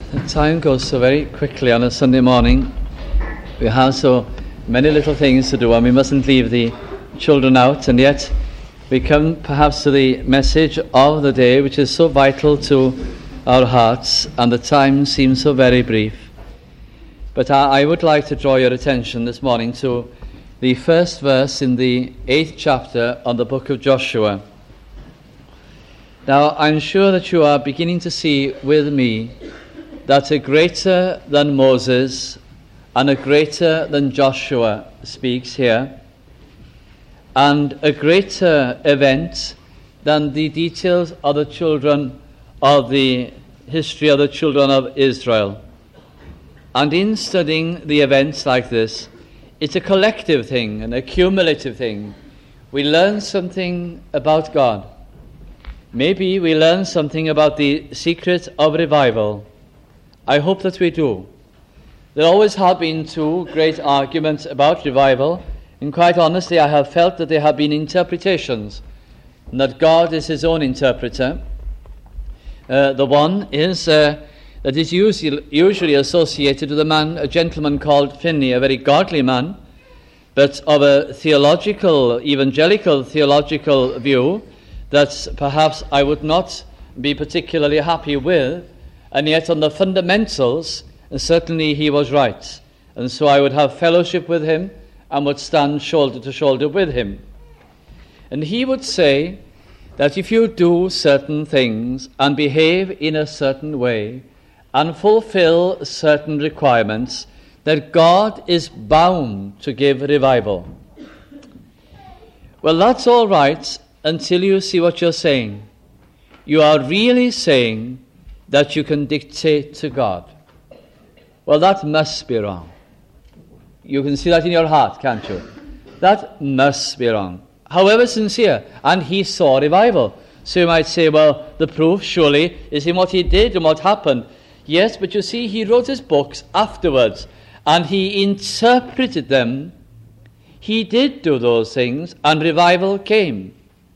Time goes so very quickly on a Sunday morning. We have so many little things to do, and we mustn't leave the children out, and yet we come perhaps to the message of the day, which is so vital to our hearts, and the time seems so very brief. But I would like to draw your attention this morning to the first verse in the 8th chapter of the book of Joshua. Now, I'm sure that you are beginning to see with me that a greater than Moses and a greater than Joshua speaks here, and a greater event than the details of the children of the history of the children of Israel. And in studying the events like this, it's a collective thing, an accumulative thing. We learn something about God. Maybe we learn something about the secret of revival. I hope that we do. There always have been two great arguments about revival, and quite honestly I have felt that there have been interpretations, and that God is his own interpreter. The one is that is usually associated with a gentleman called Finney, a very godly man, but of a evangelical theological view that perhaps I would not be particularly happy with, and yet on the fundamentals, certainly he was right. And so I would have fellowship with him and would stand shoulder to shoulder with him. And he would say that if you do certain things and behave in a certain way and fulfill certain requirements, that God is bound to give revival. Well, that's all right until you see what you're saying. You are really saying that you can dictate to God. Well, that must be wrong. You can see that in your heart, can't you? That must be wrong. However sincere, and he saw revival. So you might say, well, the proof surely is in what he did and what happened. Yes, but you see, he wrote his books afterwards, and he interpreted them. He did do those things, and revival came.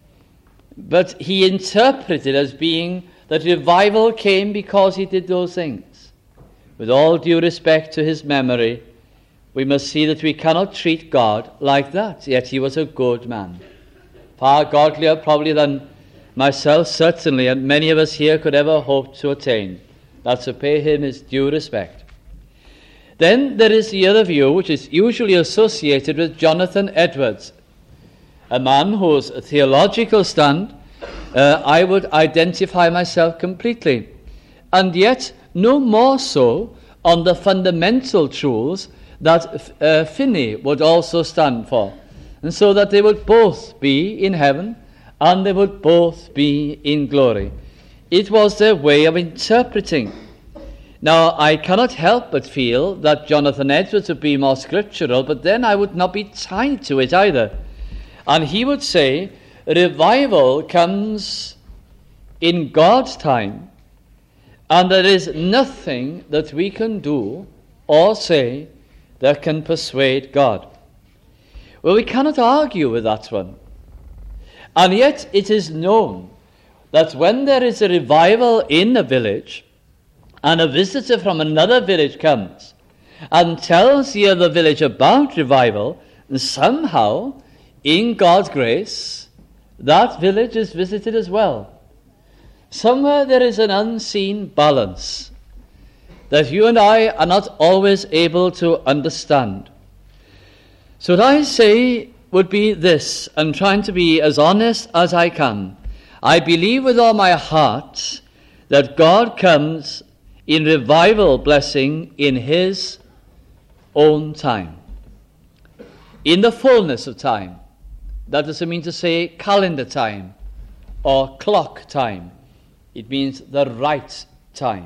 But he interpreted as being that revival came because he did those things. With all due respect to his memory, we must see that we cannot treat God like that. Yet he was a good man. Far godlier probably than myself, certainly, and many of us here could ever hope to attain. That's to pay him his due respect. Then there is the other view, which is usually associated with Jonathan Edwards, a man whose theological stand I would identify myself completely, and yet no more so on the fundamental truths that Finney would also stand for, and so that they would both be in heaven and they would both be in glory. It was their way of interpreting. Now, I cannot help but feel that Jonathan Edwards would be more scriptural, but then I would not be tied to it either. And he would say, revival comes in God's time, and there is nothing that we can do or say that can persuade God. Well, we cannot argue with that one. And yet it is known that when there is a revival in a village, and a visitor from another village comes and tells the other village about revival, somehow, in God's grace, that village is visited as well. Somewhere there is an unseen balance that you and I are not always able to understand. So what I say would be this, and trying to be as honest as I can. I believe with all my heart that God comes in revival blessing in his own time, in the fullness of time. That doesn't mean to say calendar time or clock time. It means the right time.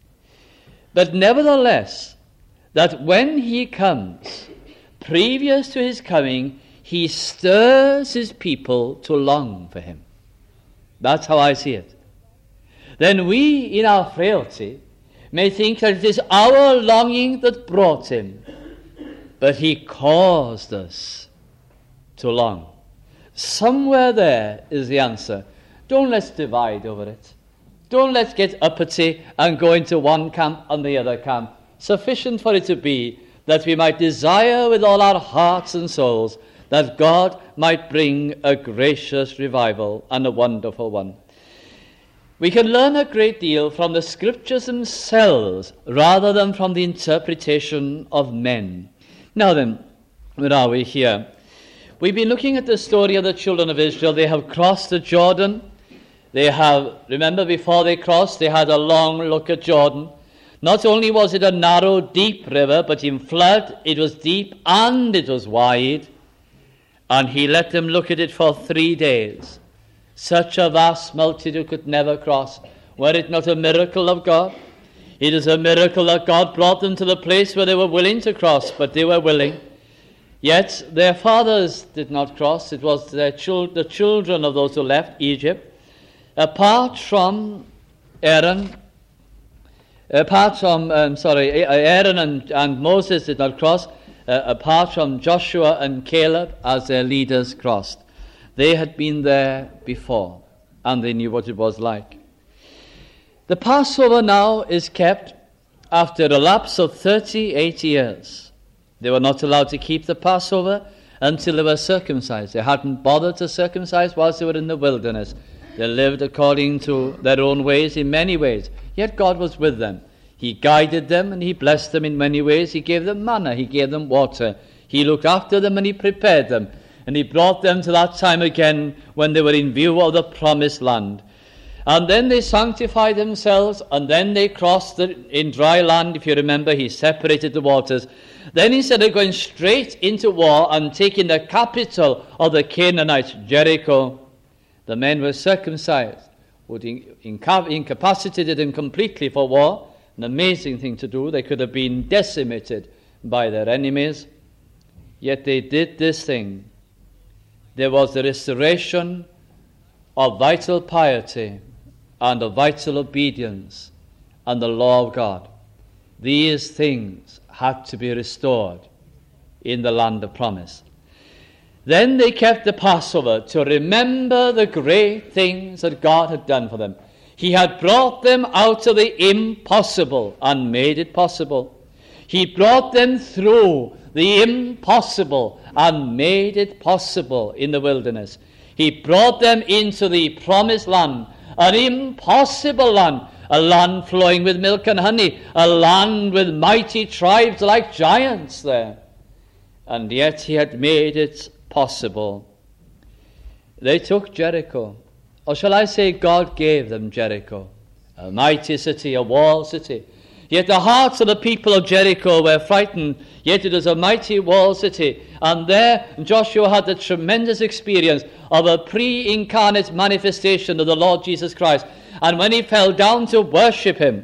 But nevertheless, that when he comes, previous to his coming, he stirs his people to long for him. That's how I see it. Then we, in our frailty, may think that it is our longing that brought him, but he caused us to long. Somewhere there is the answer. Don't let's divide over it. Don't let's get uppity and go into one camp and the other camp. Sufficient for it to be that we might desire with all our hearts and souls that God might bring a gracious revival and a wonderful one. We can learn a great deal from the scriptures themselves rather than from the interpretation of men. Now then, where are we here? We've been looking at the story of the children of Israel. They have crossed the Jordan. They have, remember, before they crossed, they had a long look at Jordan. Not only was it a narrow, deep river, but in flood it was deep and it was wide. And he let them look at it for 3 days. Such a vast multitude could never cross. Were it not a miracle of God? It is a miracle that God brought them to the place where they were willing to cross, but they were willing. Yet their fathers did not cross. It was the children of those who left Egypt. Apart from Aaron and Moses did not cross, apart from Joshua and Caleb as their leaders crossed. They had been there before, and they knew what it was like. The Passover now is kept after a lapse of 38 years. They were not allowed to keep the Passover until they were circumcised. They hadn't bothered to circumcise whilst they were in the wilderness. They lived according to their own ways in many ways. Yet God was with them. He guided them and he blessed them in many ways. He gave them manna. He gave them water. He looked after them and he prepared them. And he brought them to that time again when they were in view of the promised land. And then they sanctified themselves, and then they crossed in dry land. If you remember, he separated the waters. Then instead of going straight into war and taking the capital of the Canaanites, Jericho, the men were circumcised, would incapacitated them completely for war. An amazing thing to do. They could have been decimated by their enemies. Yet they did this thing. There was the restoration of vital piety and of vital obedience and the law of God. These things had to be restored in the land of promise. Then they kept the Passover to remember the great things that God had done for them. He had brought them out of the impossible and made it possible. He brought them through the impossible and made it possible in the wilderness. He brought them into the promised land, an impossible land, a land flowing with milk and honey, a land with mighty tribes like giants there. And yet he had made it possible. They took Jericho, or shall I say God gave them Jericho, a mighty city, a walled city. Yet the hearts of the people of Jericho were frightened, yet it was a mighty walled city. And there Joshua had the tremendous experience of a pre-incarnate manifestation of the Lord Jesus Christ. And when he fell down to worship him,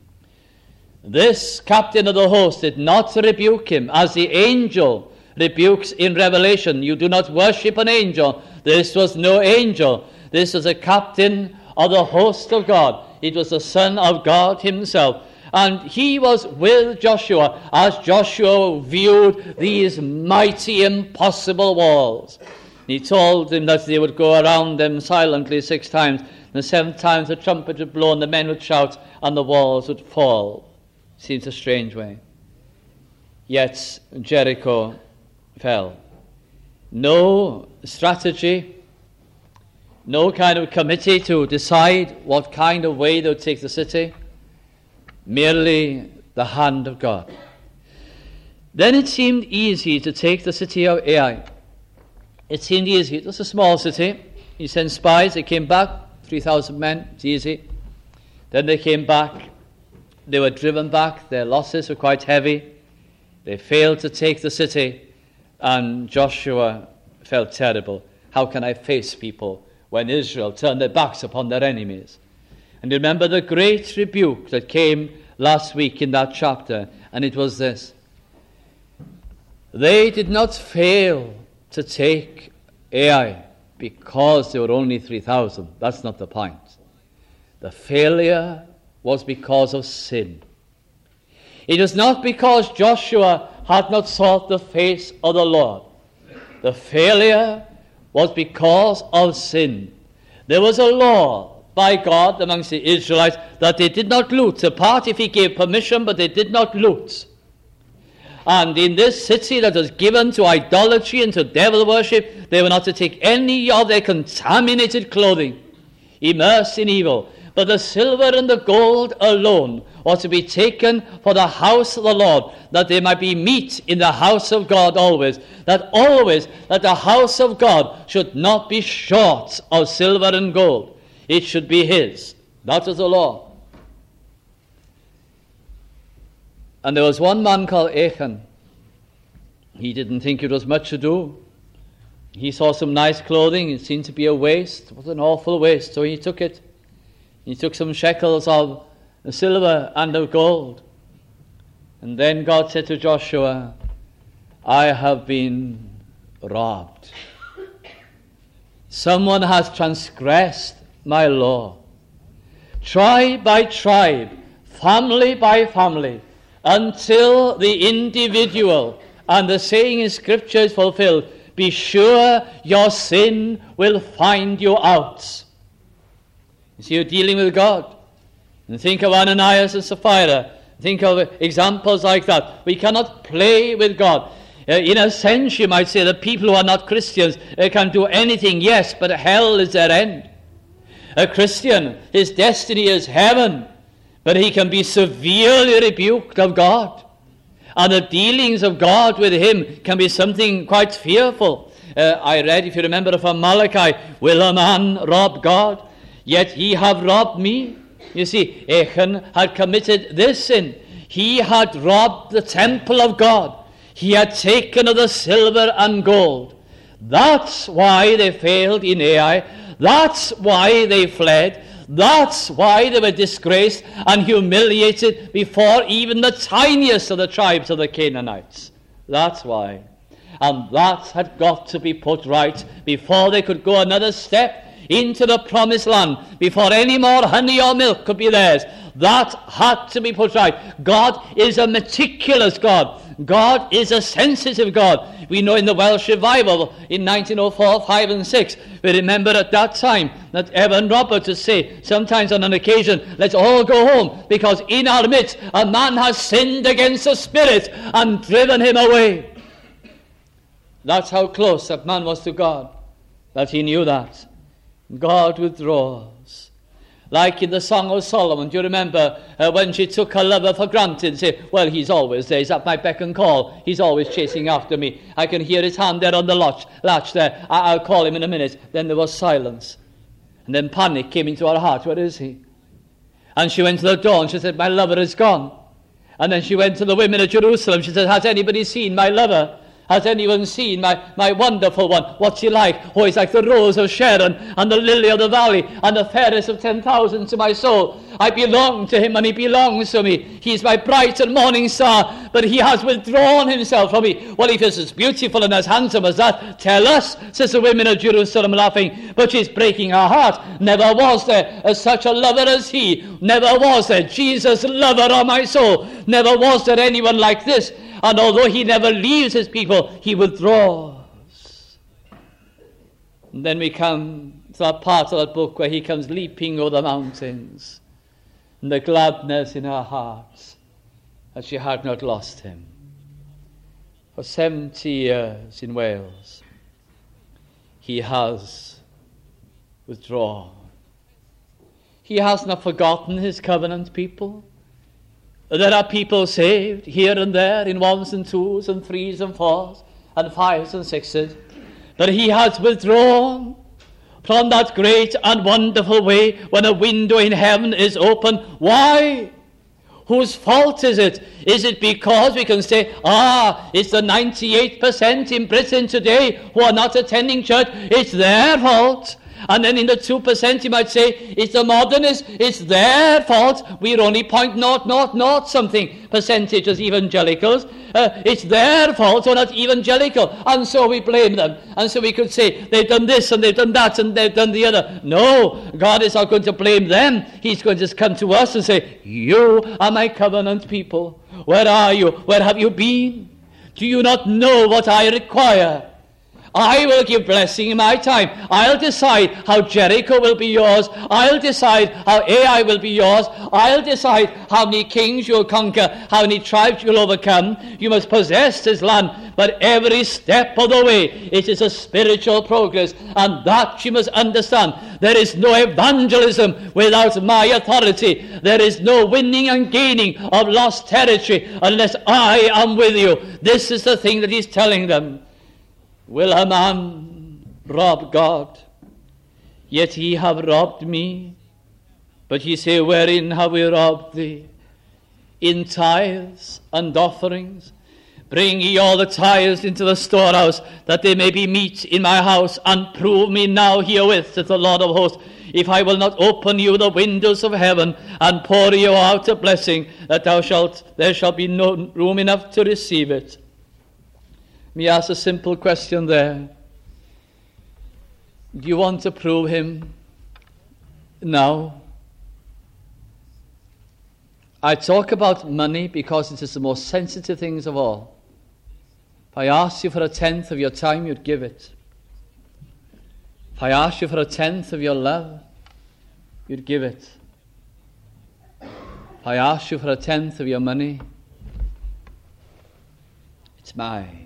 this captain of the host did not rebuke him as the angel rebukes in Revelation. You do not worship an angel. This was no angel. This was a captain of the host of God. It was the Son of God himself. And he was with Joshua as Joshua viewed these mighty, impossible walls. He told them that they would go around them silently 6 times. The 7th time the trumpet would blow and the men would shout and the walls would fall. Seems a strange way. Yet Jericho fell. No strategy, no kind of committee to decide what kind of way they would take the city. Merely the hand of God. Then it seemed easy to take the city of Ai. It seemed easy. It was a small city. He sent spies. They came back, 3,000 men. It's easy. Then they came back. They were driven back. Their losses were quite heavy. They failed to take the city. And Joshua felt terrible. How can I face people when Israel turned their backs upon their enemies? And remember the great rebuke that came last week in that chapter, and it was this. They did not fail to take Ai because there were only 3,000. That's not the point. The failure was because of sin. It was not because Joshua had not sought the face of the Lord. The failure was because of sin. There was a law by God amongst the Israelites that they did not loot. Apart if he gave permission, but they did not loot. And in this city that was given to idolatry and to devil worship, they were not to take any of their contaminated clothing, immersed in evil. But the silver and the gold alone was to be taken for the house of the Lord, that there might be meat in the house of God always. That the house of God should not be short of silver and gold. It should be his. That was the law. And there was one man called Achan. He didn't think it was much to do. He saw some nice clothing. It seemed to be a waste. It was an awful waste. So he took it. He took some shekels of silver and of gold. And then God said to Joshua, I have been robbed. Someone has transgressed my law. Tribe by tribe, family by family, until the individual, and the saying in Scripture is fulfilled, be sure your sin will find you out. You see, you're dealing with God. And think of Ananias and Sapphira. Think of examples like that. We cannot play with God. In a sense, you might say that people who are not Christians can do anything, yes, but hell is their end. A Christian, his destiny is heaven, but he can be severely rebuked of God. And the dealings of God with him can be something quite fearful. I read, if you remember from Malachi, will a man rob God? Yet ye have robbed me. You see, Achan had committed this sin. He had robbed the temple of God. He had taken of the silver and gold. That's why they failed in Ai. That's why they fled. That's why they were disgraced and humiliated before even the tiniest of the tribes of the Canaanites. That's why. And that had got to be put right before they could go another step into the promised land, before any more honey or milk could be theirs. That had to be put right. God is a meticulous God. God is a sensitive God. We know in the Welsh revival in 1904, 5 and 6, we remember at that time that Evan Roberts would say, sometimes on an occasion, let's all go home, because in our midst a man has sinned against the Spirit and driven him away. That's how close that man was to God, that he knew that. God withdraws. Like in the Song of Solomon, do you remember when she took her lover for granted and said, well, he's always there, he's at my beck and call, he's always chasing after me, I can hear his hand there on the latch there, I'll call him in a minute. Then there was silence. And then panic came into her heart, where is he? And she went to the door and she said, my lover is gone. And then she went to the women of Jerusalem, she said, has anybody seen my lover? Has anyone seen my wonderful one? What's he like? Oh, he's like the rose of Sharon and the lily of the valley and the fairest of 10,000 to my soul. I belong to him and he belongs to me. He's my bright and morning star, but he has withdrawn himself from me. Well, if he's as beautiful and as handsome as that, tell us, says the women of Jerusalem laughing. But she's breaking her heart. Never was there such a lover as he. Never was there. Jesus, lover of my soul. Never was there anyone like this. And although he never leaves his people, he withdraws. And then we come to that part of that book where he comes leaping over the mountains, and the gladness in her heart that she had not lost him. For 70 years in Wales, he has withdrawn. He has not forgotten his covenant people. There are people saved here and there in 1s and 2s and 3s and 4s and 5s and 6s. But he has withdrawn from that great and wonderful way when a window in heaven is open. Why? Whose fault is it? Is it because we can say, it's the 98% in Britain today who are not attending church? It's their fault. And then in the 2% you might say, it's the modernists, it's their fault. We're only 0.000 something percentage as evangelicals. It's their fault, or not evangelical. And so we blame them. And so we could say, they've done this and they've done that and they've done the other. No, God is not going to blame them. He's going to come to us and say, you are my covenant people. Where are you? Where have you been? Do you not know what I require? I will give blessing in my time. I'll decide how Jericho will be yours. I'll decide how Ai will be yours. I'll decide how many kings you'll conquer, how many tribes you'll overcome. You must possess this land. But every step of the way, it is a spiritual progress. And that you must understand. There is no evangelism without my authority. There is no winning and gaining of lost territory unless I am with you. This is the thing that he's telling them. Will a man rob God? Yet ye have robbed me. But ye say, wherein have we robbed thee? In tithes and offerings. Bring ye all the tithes into the storehouse, that there may be meat in my house, and prove me now herewith, saith the Lord of hosts, if I will not open you the windows of heaven, and pour you out a blessing, that there shall be no room enough to receive it. Let me ask a simple question there. Do you want to prove him now? I talk about money because it is the most sensitive things of all. If I asked you for 1/10 of your time, you'd give it. If I asked you for 1/10 of your love, you'd give it. If I asked you for 1/10 of your money, it's mine.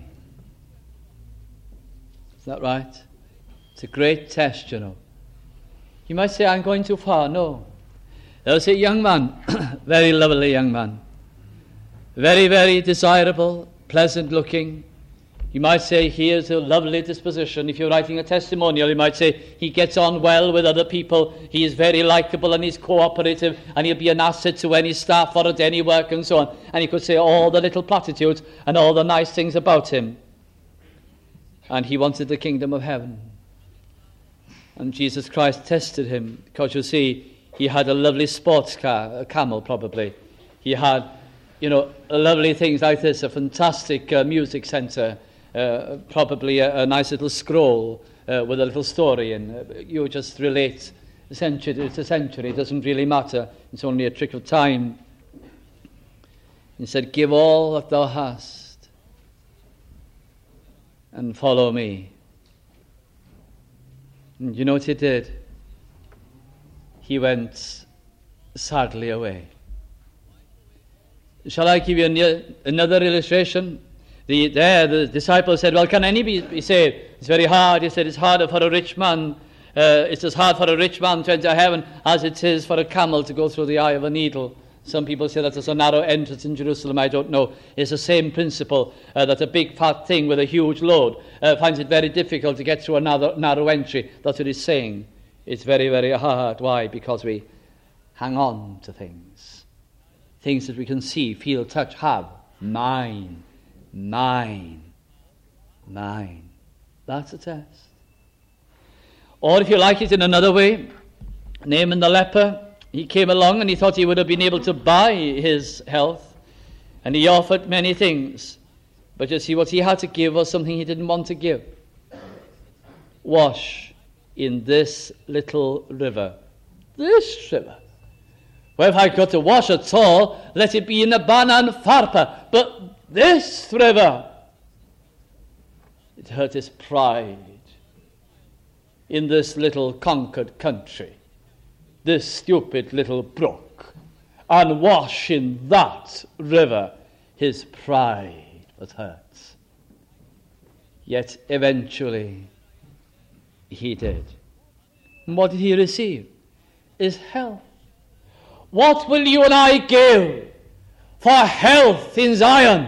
Is that right? It's a great test, you know. You might say, I'm going too far. No. There was a young man, very lovely young man, very, very desirable, pleasant looking. You might say he has a lovely disposition. If you're writing a testimonial, you might say he gets on well with other people. He is very likable and he's cooperative and he'll be an asset to any staff or at any work and so on. And you could say all the little platitudes and all the nice things about him. And he wanted the kingdom of heaven. And Jesus Christ tested him because, you see, he had a lovely sports car, a camel probably. He had, lovely things like this, a fantastic music centre, probably a nice little scroll with a little story in. You just relate century to century. It doesn't really matter. It's only a trick of time. He said, give all that thou hast and follow me. And you know what he did? He went sadly away. Shall I give you another illustration? The disciples said, well, can any be saved? It's very hard. He said, it's harder for a rich man. It's as hard for a rich man to enter heaven as it is for a camel to go through the eye of a needle. Some people say that there's a narrow entrance in Jerusalem. I don't know. It's the same principle that a big fat thing with a huge load finds it very difficult to get through a narrow entry. That's what he's saying. It's very, very hard. Why? Because we hang on to things. Things that we can see, feel, touch, have. Mine. Mine. Mine. That's a test. Or if you like it in another way, Naaman the leper, he came along and he thought he would have been able to buy his health. And he offered many things. But you see, what he had to give was something he didn't want to give. Wash in this little river. This river. Well, if I've got to wash at all, let it be in Abanan Pharpar. But this river, it hurt his pride in this little conquered country, this stupid little brook, and wash in that river, his pride was hurt. Yet eventually he did. And what did he receive? His health. What will you and I give for health in Zion?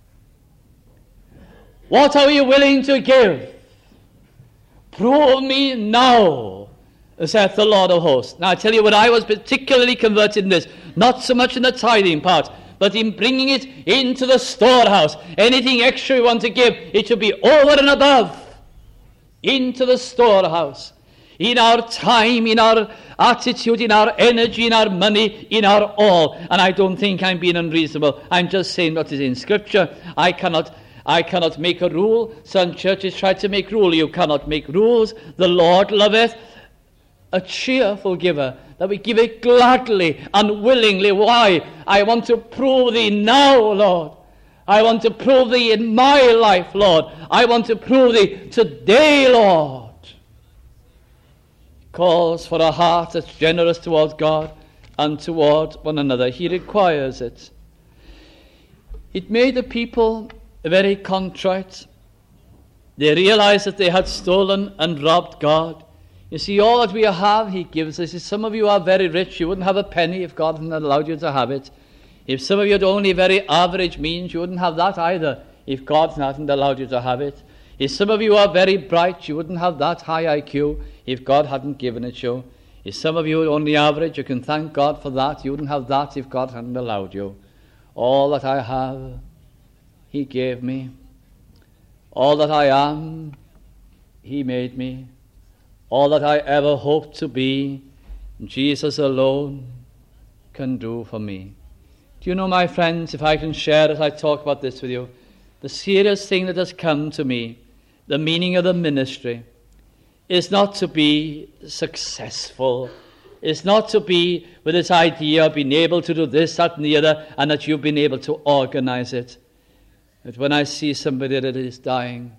What are we willing to give? Prove me now, saith the Lord of hosts. Now I tell you what, I was particularly converted in this, not so much in the tithing part, but in bringing it into the storehouse. Anything extra we want to give, it should be over and above. Into the storehouse. In our time, in our attitude, in our energy, in our money, in our all. And I don't think I'm being unreasonable. I'm just saying what is in Scripture. I cannot make a rule. Some churches try to make rule. You cannot make rules. The Lord loveth a cheerful giver, that we give it gladly and willingly. Why? I want to prove thee now, Lord. I want to prove thee in my life, Lord. I want to prove thee today, Lord. He calls for a heart that's generous towards God and toward one another. He requires it. It made the people very contrite. They realized that they had stolen and robbed God. You see, all that we have, he gives us. Some of you are very rich. You wouldn't have a penny if God hadn't allowed you to have it. If some of you had only very average means, you wouldn't have that either if God hadn't allowed you to have it. If some of you are very bright, you wouldn't have that high IQ if God hadn't given it you. If some of you are only average, you can thank God for that. You wouldn't have that if God hadn't allowed you. All that I have, he gave me. All that I am, he made me. All that I ever hoped to be, Jesus alone can do for me. Do you know, my friends, if I can share as I talk about this with you, the serious thing that has come to me, the meaning of the ministry, is not to be successful. It's not to be with this idea of being able to do this, that, and the other, and that you've been able to organize it. But when I see somebody that is dying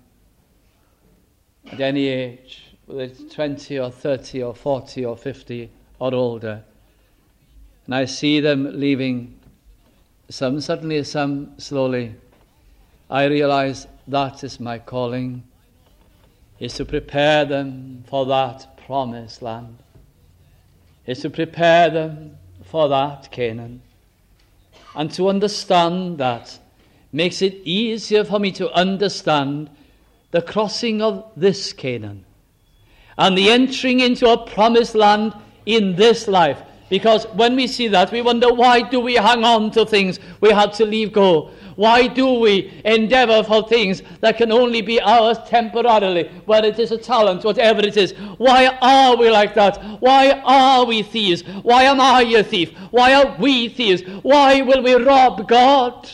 at any age, whether it's 20 or 30 or 40 or 50 or older, and I see them leaving, some suddenly, some slowly, I realize that is my calling, is to prepare them for that promised land, is to prepare them for that Canaan. And to understand that makes it easier for me to understand the crossing of this Canaan and the entering into a promised land in this life. Because when we see that, we wonder, why do we hang on to things we had to leave go? Why do we endeavor for things that can only be ours temporarily, whether it is a talent, whatever it is? Why are we like that? Why are we thieves? Why am I a thief? Why are we thieves? Why will we rob God?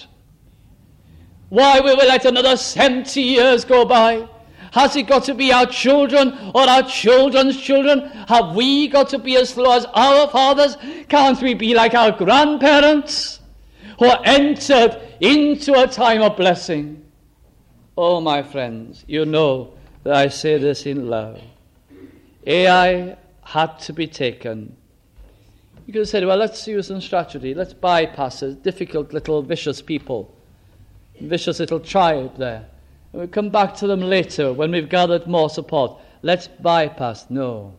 Why will we let another 70 years go by? Has it got to be our children or our children's children? Have we got to be as slow as our fathers? Can't we be like our grandparents who entered into a time of blessing? Oh, my friends, you know that I say this in love. Ai had to be taken. You could have said, well, let's use some strategy. Let's bypass a difficult little vicious people, vicious little tribe there. We'll come back to them later when we've gathered more support. Let's bypass. No.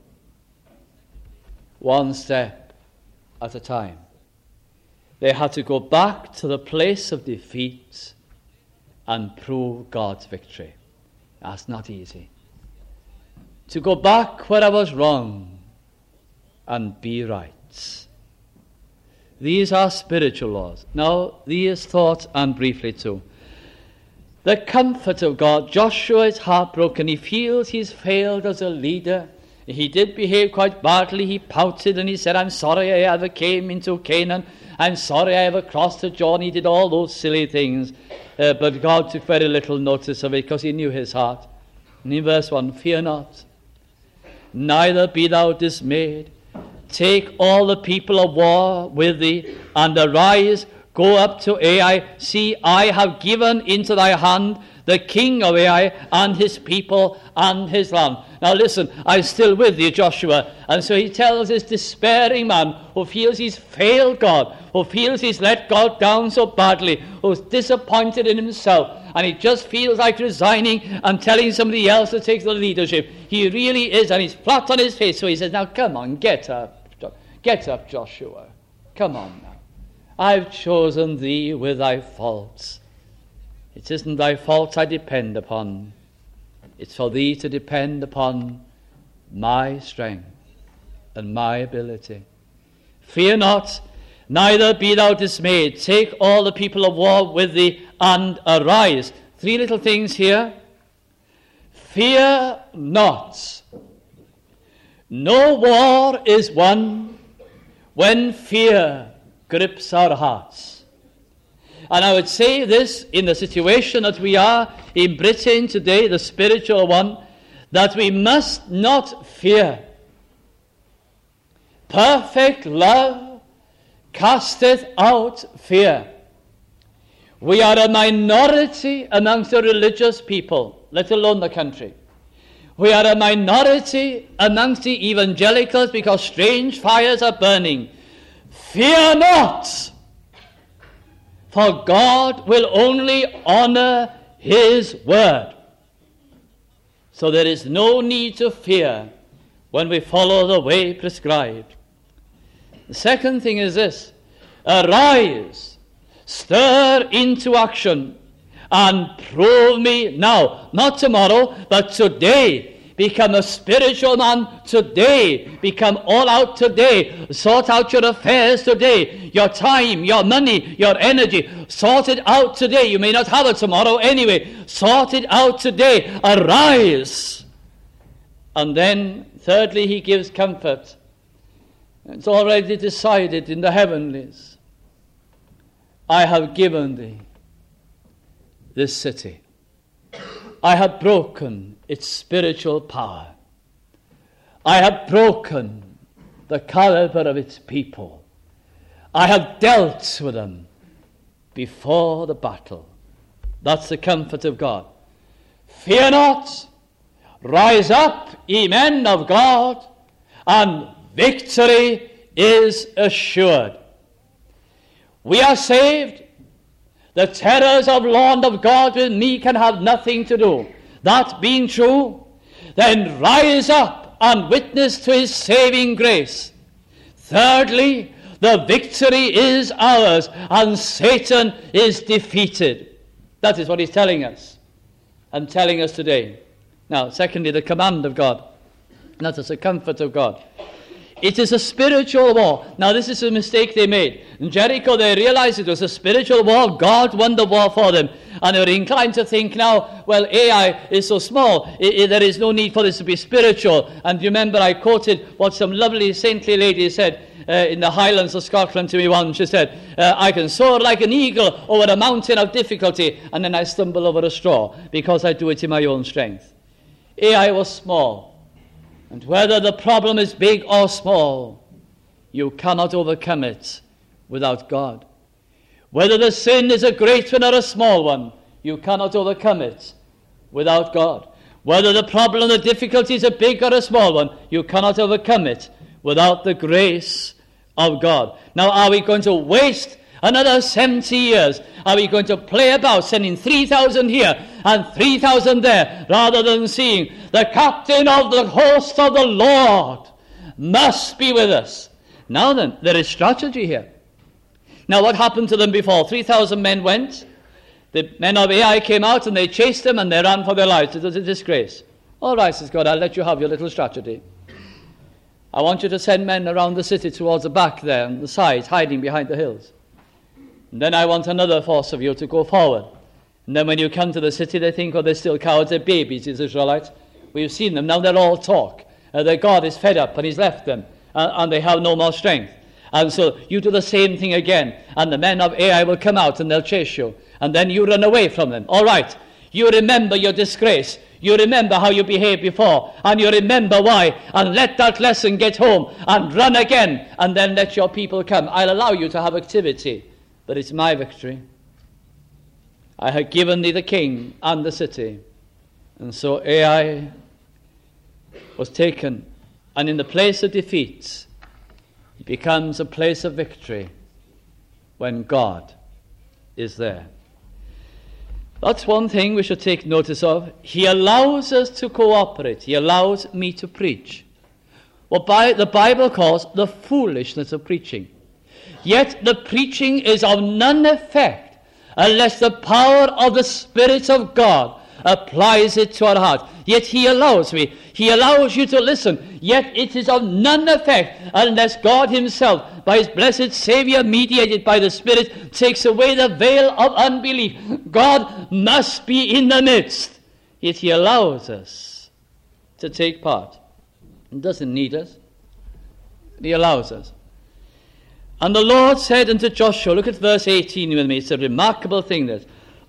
One step at a time. They had to go back to the place of defeat and prove God's victory. That's not easy. To go back where I was wrong and be right. These are spiritual laws. Now, these thoughts, and briefly too. The comfort of God. Joshua is heartbroken. He feels he's failed as a leader. He did behave quite badly. He pouted and he said, I'm sorry I ever came into Canaan. I'm sorry I ever crossed the Jordan. He did all those silly things. But God took very little notice of it because he knew his heart. And in verse 1, fear not, neither be thou dismayed. Take all the people of war with thee, and arise, go up to Ai. See, I have given into thy hand the king of Ai and his people and his land. Now listen, I'm still with you, Joshua. And so he tells this despairing man who feels he's failed God, who feels he's let God down so badly, who's disappointed in himself, and he just feels like resigning and telling somebody else to take the leadership. He really is, and he's flat on his face. So he says, now come on, get up, Joshua. Come on now. I've chosen thee with thy faults. It isn't thy faults I depend upon. It's for thee to depend upon my strength and my ability. Fear not, neither be thou dismayed. Take all the people of war with thee and arise. 3 little things here. Fear not. No war is won when fear grips our hearts. And I would say this in the situation that we are in Britain today, the spiritual one, that we must not fear. Perfect love casteth out fear. We are a minority amongst the religious people, let alone the country. We are a minority amongst the evangelicals because strange fires are burning. Fear not, for God will only honor his word. So there is no need to fear when we follow the way prescribed. The second thing is this: arise, stir into action, and prove me now, not tomorrow, but today. Become a spiritual man today. Become all out today. Sort out your affairs today. Your time, your money, your energy. Sort it out today. You may not have it tomorrow anyway. Sort it out today. Arise. And then, thirdly, he gives comfort. It's already decided in the heavenlies. I have given thee this city. I have broken its spiritual power. I have broken the caliber of its people. I have dealt with them before the battle. That's the comfort of God. Fear not. Rise up, ye men of God, and victory is assured. We are saved. The terrors of law and of God with me can have nothing to do. That being true, then rise up and witness to his saving grace. Thirdly, the victory is ours and Satan is defeated. That is what he's telling us and telling us today. Now, secondly, the command of God. That is the comfort of God. It is a spiritual war. Now, this is a mistake they made. In Jericho, they realized it was a spiritual war. God won the war for them. And they were inclined to think now, well, Ai is so small, there is no need for this to be spiritual. And you remember I quoted what some lovely saintly lady said in the Highlands of Scotland to me once. She said, I can soar like an eagle over a mountain of difficulty, and then I stumble over a straw because I do it in my own strength. Ai was small. And whether the problem is big or small, you cannot overcome it without God. Whether the sin is a great one or a small one, you cannot overcome it without God. Whether the problem, the difficulty is a big or a small one, you cannot overcome it without the grace of God. Now, are we going to waste another 70 years? Are we going to play about sending 3,000 here and 3,000 there, rather than seeing the captain of the host of the Lord must be with us? Now then, there is strategy here. Now, what happened to them before? 3,000 men went. The men of Ai came out and they chased them and they ran for their lives. It was a disgrace. All right, says God, I'll let you have your little strategy. I want you to send men around the city towards the back there and the sides, hiding behind the hills. And then I want another force of you to go forward. And then when you come to the city, they think, oh, they're still cowards, they're babies, these Israelites. We've seen them, now they're all talk. Their God is fed up and he's left them, and they have no more strength. And so you do the same thing again, and the men of Ai will come out and they'll chase you. And then you run away from them. All right, you remember your disgrace. You remember how you behaved before, and you remember why, and let that lesson get home, and run again, and then let your people come. I'll allow you to have activity, but it's my victory. I have given thee the king and the city. And so Ai was taken, and in the place of defeat, it becomes a place of victory when God is there. That's one thing we should take notice of. He allows us to cooperate. He allows me to preach what the Bible calls the foolishness of preaching. Yet the preaching is of none effect unless the power of the Spirit of God applies it to our heart. Yet he allows me. He allows you to listen. Yet it is of none effect unless God himself, by his blessed Savior, mediated by the Spirit, takes away the veil of unbelief. God must be in the midst. Yet he allows us to take part. He doesn't need us. He allows us. And the Lord said unto Joshua, look at verse 18 with me. It's a remarkable thing that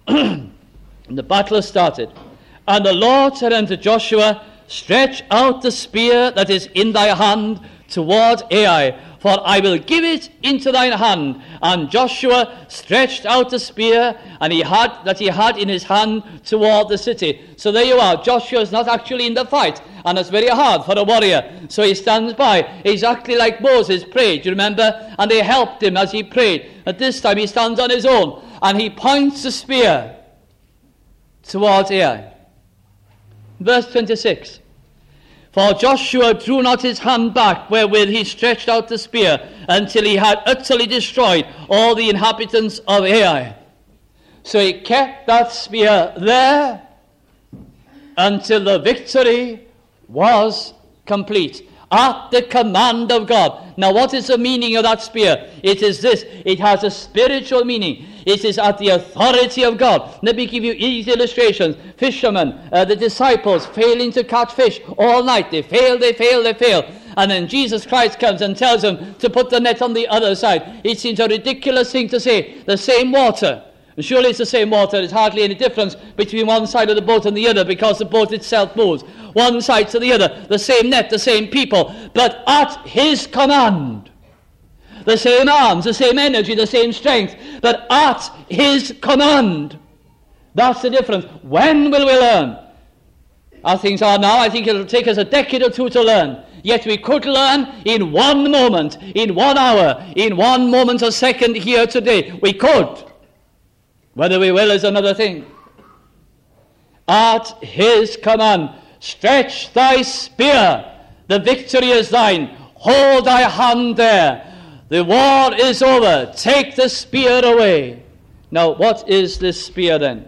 the battle has started. And the Lord said unto Joshua, stretch out the spear that is in thy hand toward Ai, for I will give it into thine hand. And Joshua stretched out the spear he had in his hand toward the city. So there you are. Joshua is not actually in the fight, and it's very hard for a warrior. So he stands by, exactly like Moses prayed, you remember? And they helped him as he prayed. At this time he stands on his own, and he points the spear towards Ai. Verse 26. For Joshua drew not his hand back wherewith he stretched out the spear until he had utterly destroyed all the inhabitants of Ai. So he kept that spear there until the victory was complete, at the command of God. Now what is the meaning of that spear? It is this: it has a spiritual meaning. It is at the authority of God. Let me give you easy illustrations. Fishermen, the disciples failing to catch fish all night. They fail. And then Jesus Christ comes and tells them to put the net on the other side. It seems a ridiculous thing to say. The same water. And surely it's the same water. There's hardly any difference between one side of the boat and the other, because the boat itself moves. One side to the other. The same net, the same people. But at his command. The same arms, the same energy, the same strength, but at his command. That's the difference. When will we learn? As things are now, I think it'll take us a decade or two to learn. Yet we could learn in 1 moment, in 1 hour, in 1 moment or second here today. We could. Whether we will is another thing. At his command, stretch thy spear. The victory is thine. Hold thy hand there. The war is over. Take the spear away. Now, what is this spear then?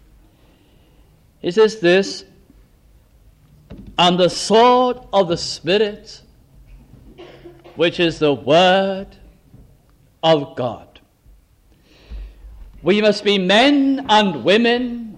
It is this: and the sword of the Spirit, which is the word of God. We must be men and women